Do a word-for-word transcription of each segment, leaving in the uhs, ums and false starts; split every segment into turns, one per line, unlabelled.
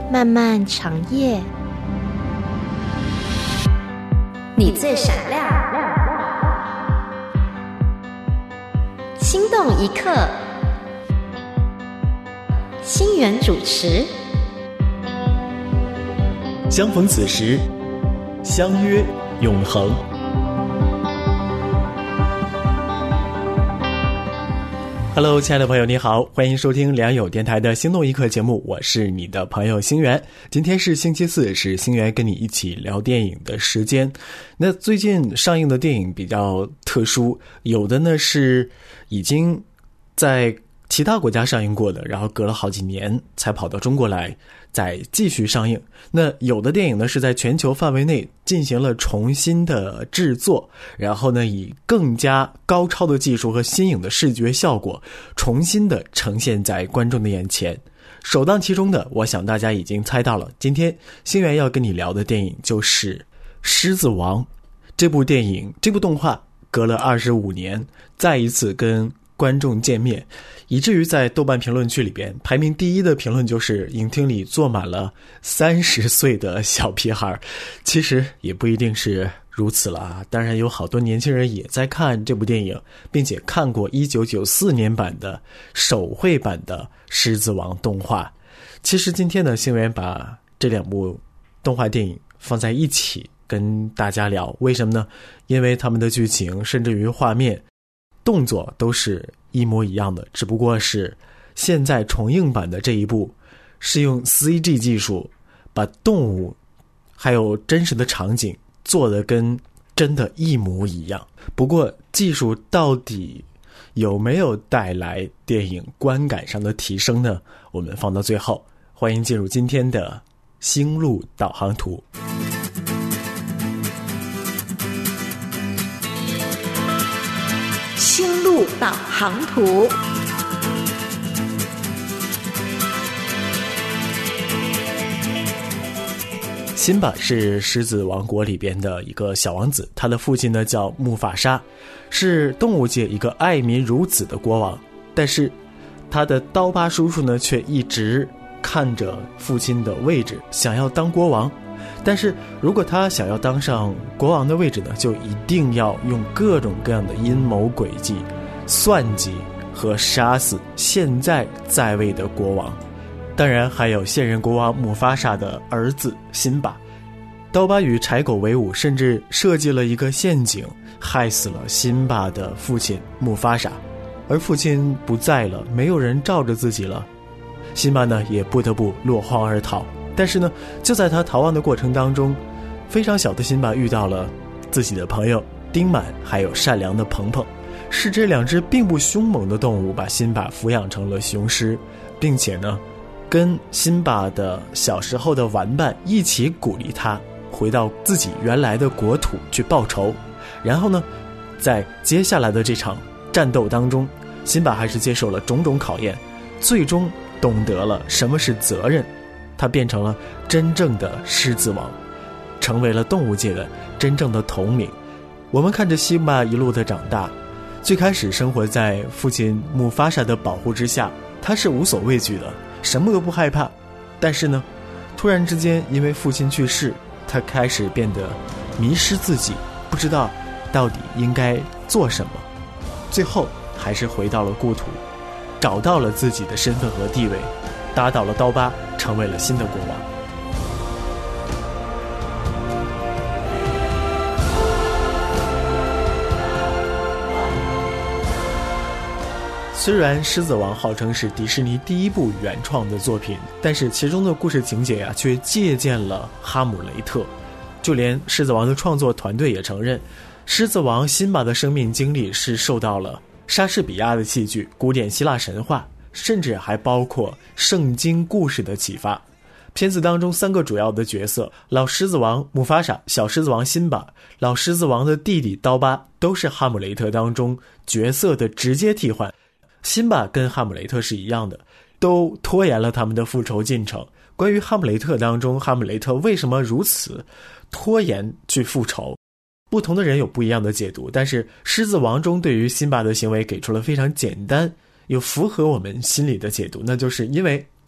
漫漫长夜，你最闪亮，心动一刻，星源主持。
相逢此时，相约永恒。Hello， 亲爱的朋友，你好，欢迎收听良友电台的心动一刻节目，我是你的朋友星源。今天是星期四，是星源跟你一起聊电影的时间。那最近上映的电影比较特殊，有的呢是已经在其他国家上映过的，然后隔了好几年才跑到中国来再继续上映。那有的电影呢是在全球范围内进行了重新的制作，然后呢以更加高超的技术和新颖的视觉效果重新的呈现在观众的眼前。首当其冲的，我想大家已经猜到了，今天星源要跟你聊的电影就是《狮子王》。这部电影，这部动画隔了二十五年再一次跟观众见面，以至于在豆瓣评论区里边排名第一的评论就是影厅里坐满了三十岁的小屁孩。其实也不一定是如此了，当然有好多年轻人也在看这部电影，并且看过一九九四年版的手绘版的狮子王动画。其实今天呢，星源把这两部动画电影放在一起跟大家聊，为什么呢？因为他们的剧情甚至于画面动作都是一模一样的，只不过是现在重映版的这一部是用 C G 技术把动物还有真实的场景做得跟真的一模一样。不过技术到底有没有带来电影观感上的提升呢？我们放到最后。欢迎进入今天的星路导航图。
星路导航图。
辛巴是狮子王国里边的一个小王子，他的父亲呢叫木法沙，是动物界一个爱民如子的国王。但是他的刀疤叔叔呢却一直看着父亲的位置，想要当国王。但是如果他想要当上国王的位置呢，就一定要用各种各样的阴谋诡计、算计和杀死现在在位的国王。当然还有现任国王姆法沙的儿子辛巴。刀疤与柴狗为伍，甚至设计了一个陷阱，害死了辛巴的父亲姆法沙。而父亲不在了，没有人罩着自己了，辛巴呢也不得不落荒而逃。但是呢，就在他逃亡的过程当中，非常小的辛巴遇到了自己的朋友丁满，还有善良的鹏鹏。是这两只并不凶猛的动物把辛巴抚养成了雄狮，并且呢跟辛巴的小时候的玩伴一起鼓励他回到自己原来的国土去报仇。然后呢，在接下来的这场战斗当中，辛巴还是接受了种种考验，最终懂得了什么是责任。他变成了真正的狮子王，成为了动物界的真正的统领。我们看着辛巴一路的长大，最开始生活在父亲姆法沙的保护之下，他是无所畏惧的，什么都不害怕。但是呢，突然之间因为父亲去世，他开始变得迷失自己，不知道到底应该做什么。最后还是回到了故土，找到了自己的身份和地位，打倒了刀疤，成为了新的国王。虽然《狮子王》号称是迪士尼第一部原创的作品，但是其中的故事情节呀、啊，却借鉴了《哈姆雷特》。就连《狮子王》的创作团队也承认，《狮子王》辛巴的生命经历是受到了莎士比亚的戏剧、古典希腊神话，甚至还包括圣经故事的启发。片子当中三个主要的角色，老狮子王姆法沙、小狮子王辛巴、老狮子王的弟弟刀疤，都是哈姆雷特当中角色的直接替换。辛巴跟哈姆雷特是一样的，都拖延了他们的复仇进程。关于哈姆雷特当中，哈姆雷特为什么如此拖延去复仇，不同的人有不一样的解读，但是狮子王中对于辛巴的行为给出了非常简单又符合我们心理的解读，那就是因为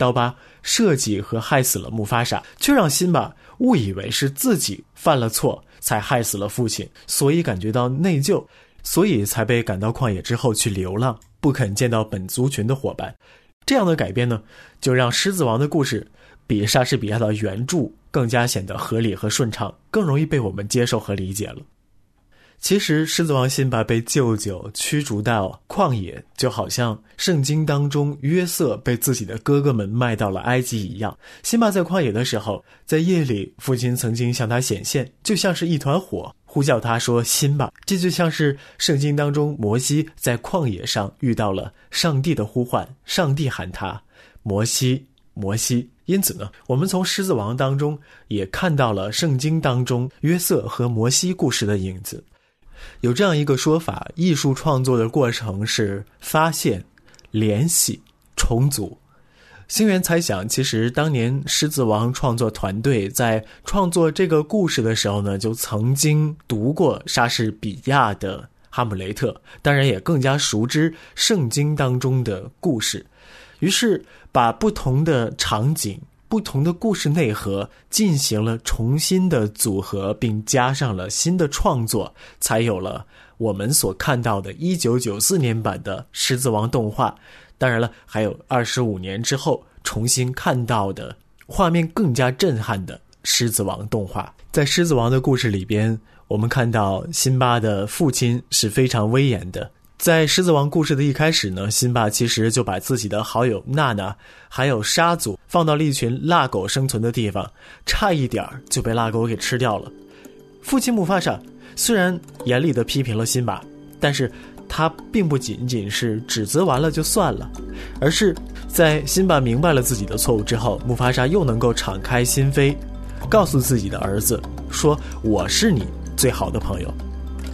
刀疤设计和害死了木法沙，却让辛巴误以为是自己犯了错才害死了父亲，所以感觉到内疚，所以才被赶到旷野之后去流浪，不肯见到本族群的伙伴。这样的改编呢，就让狮子王的故事比莎士比亚的原著更加显得合理和顺畅，更容易被我们接受和理解了。其实狮子王辛巴被舅舅驱逐到旷野，就好像圣经当中约瑟被自己的哥哥们卖到了埃及一样。辛巴在旷野的时候，在夜里父亲曾经向他显现，就像是一团火，呼叫他说辛巴。这就像是圣经当中摩西在旷野上遇到了上帝的呼唤，上帝喊他摩西摩西。因此呢，我们从狮子王当中也看到了圣经当中约瑟和摩西故事的影子。有这样一个说法，艺术创作的过程是发现、联系、重组。星源猜想，其实当年狮子王创作团队在创作这个故事的时候呢，就曾经读过莎士比亚的哈姆雷特，当然也更加熟知圣经当中的故事，于是把不同的场景、不同的故事内核进行了重新的组合，并加上了新的创作，才有了我们所看到的一九九四年版的狮子王动画。当然了，还有二十五年之后重新看到的画面更加震撼的狮子王动画。在狮子王的故事里边，我们看到辛巴的父亲是非常威严的。在狮子王故事的一开始呢，辛巴其实就把自己的好友娜娜还有沙祖放到了一群腊狗生存的地方，差一点就被腊狗给吃掉了。父亲木法沙虽然严厉地批评了辛巴，但是他并不仅仅是指责完了就算了，而是在辛巴明白了自己的错误之后，木法沙又能够敞开心扉，告诉自己的儿子说，我是你最好的朋友。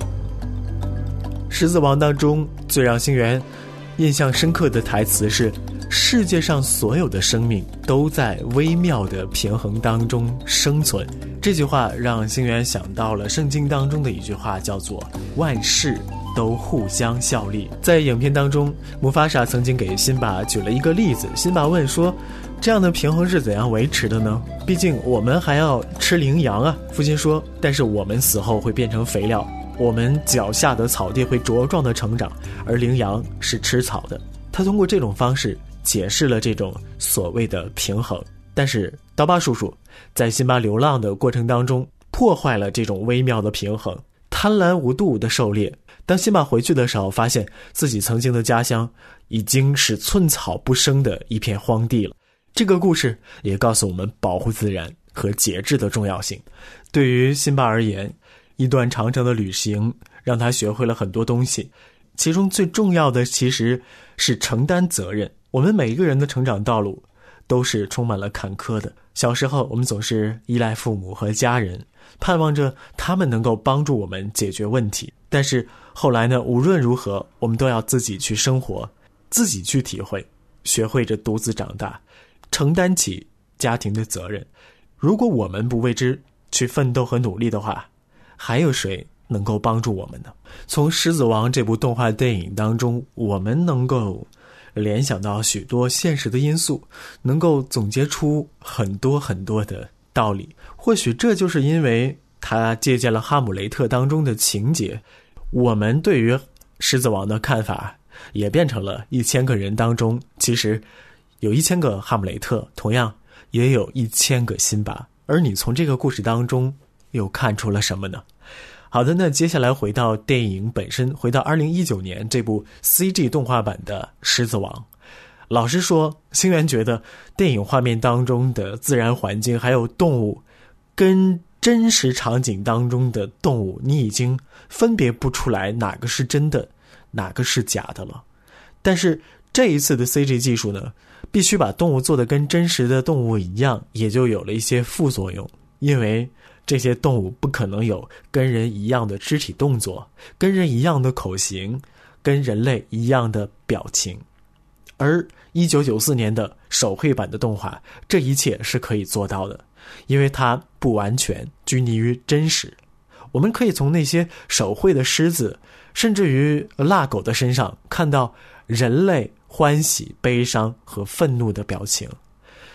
狮子王当中最让星源印象深刻的台词是，世界上所有的生命都在微妙的平衡当中生存。这句话让星源想到了圣经当中的一句话，叫做万事都互相效力。在影片当中，木法沙曾经给辛巴举了一个例子，辛巴问说，这样的平衡是怎样维持的呢？毕竟我们还要吃羚羊啊。父亲说，但是我们死后会变成肥料，我们脚下的草地会茁壮的成长，而羚羊是吃草的。他通过这种方式解释了这种所谓的平衡。但是刀疤叔叔在辛巴流浪的过程当中破坏了这种微妙的平衡，贪婪无度的狩猎。当辛巴回去的时候，发现自己曾经的家乡已经是寸草不生的一片荒地了。这个故事也告诉我们保护自然和节制的重要性。对于辛巴而言，一段长长的旅行让他学会了很多东西，其中最重要的其实是承担责任。我们每一个人的成长道路都是充满了坎坷的。小时候我们总是依赖父母和家人，盼望着他们能够帮助我们解决问题，但是后来呢，无论如何我们都要自己去生活，自己去体会，学会着独自长大，承担起家庭的责任。如果我们不为之去奋斗和努力的话，还有谁能够帮助我们呢？从《狮子王》这部动画电影当中，我们能够联想到许多现实的因素，能够总结出很多很多的道理。或许这就是因为他借鉴了《哈姆雷特》当中的情节，我们对于狮子王的看法也变成了一千个人当中其实有一千个哈姆雷特，同样也有一千个辛巴。而你从这个故事当中又看出了什么呢？好的，那接下来回到电影本身，回到二零一九年这部 C G 动画版的《狮子王》。老实说，星源觉得电影画面当中的自然环境还有动物跟真实场景当中的动物，你已经分别不出来哪个是真的，哪个是假的了。但是这一次的 C G 技术呢，必须把动物做得跟真实的动物一样，也就有了一些副作用。因为这些动物不可能有跟人一样的肢体动作，跟人一样的口型，跟人类一样的表情。而一九九四年的手绘版的动画，这一切是可以做到的，因为它不完全拘泥于真实。我们可以从那些手绘的狮子，甚至于腊狗的身上看到人类欢喜、悲伤和愤怒的表情。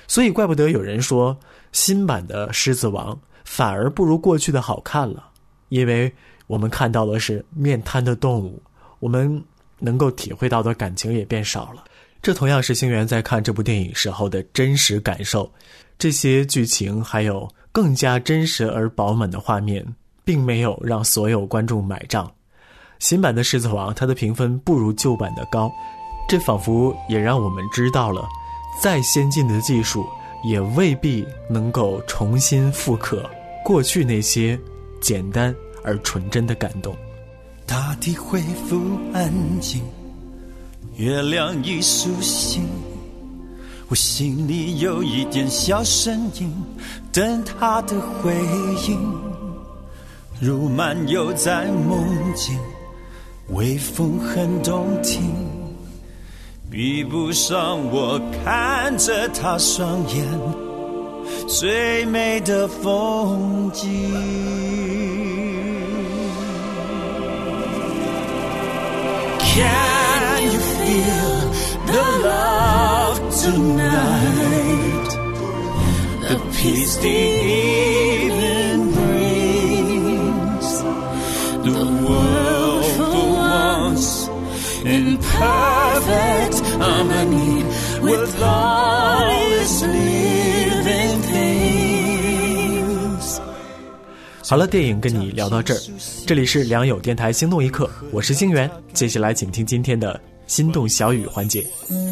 所以怪不得有人说新版的《狮子王》反而不如过去的好看了，因为我们看到的是面瘫的动物，我们能够体会到的感情也变少了。这同样是星源在看这部电影时候的真实感受。这些剧情还有更加真实而饱满的画面，并没有让所有观众买账。新版的《狮子王》它的评分不如旧版的高，这仿佛也让我们知道了，再先进的技术也未必能够重新复刻过去那些简单而纯真的感动。
大地恢复安静，月亮已苏醒，我心里有一点小声音，等他的回应，如漫游在梦境，微风很动听，比不上我看着他双眼最美的风景。Can you feel the love tonight? The peace the evening brings. The world for once in perfect harmony with all its living things.
好了，电影跟你聊到这儿，这里是良友电台心动一刻，我是星源，接下来请听今天的心动小语环节。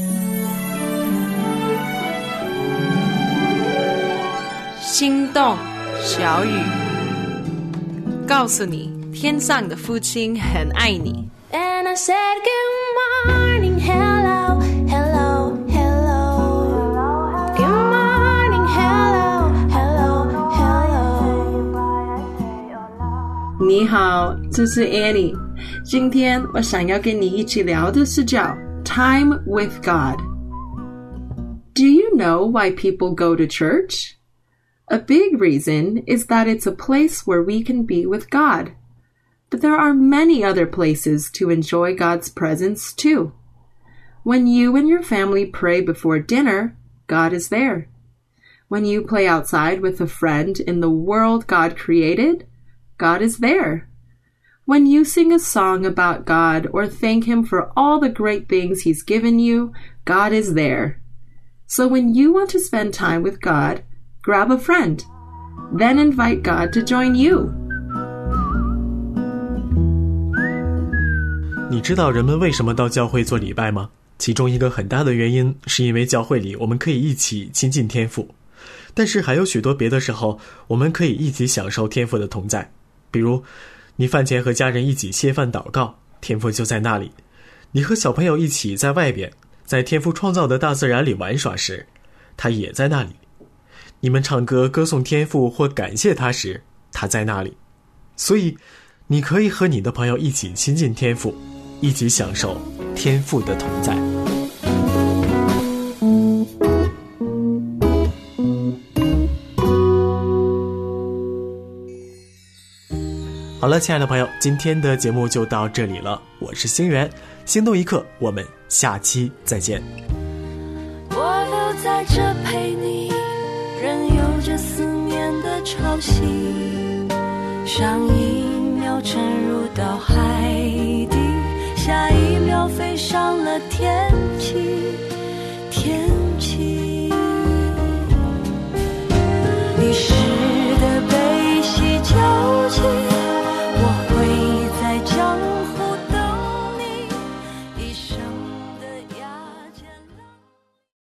心动小语，告诉你天上的父亲很爱你。
And I said good morning, hello, hello, hello. Good morning, hello, hello, hello.
你好，这是 Annie。今天我想要跟你一起聊的是叫 Time with God. Do you know why people go to church? A big reason is that it's a place where we can be with God. But there are many other places to enjoy God's presence too. When you and your family pray before dinner, God is there. When you play outside with a friend in the world God created, God is there. When you sing a song about God or thank Him for all the great things He's given you, God is there. So when you want to spend time with God, grab a friend. Then invite God to join you.
你知道人们为什么到教会做礼拜吗？其中一个很大的原因是因为教会里我们可以一起亲近天父，但是还有许多别的时候我们可以一起享受天父的同在。比如你饭前和家人一起歇饭祷告，天父就在那里；你和小朋友一起在外边，在天父创造的大自然里玩耍时，他也在那里；你们唱歌歌颂天父或感谢他时，他在那里。所以你可以和你的朋友一起亲近天父，一起享受天父的同在。好了，亲爱的朋友，今天的节目就到这里了，我是星源，心动一刻，我们下期再见。
我都在这陪你，任由这思念的潮汐，上一秒沉入到海底，下一秒飞上了天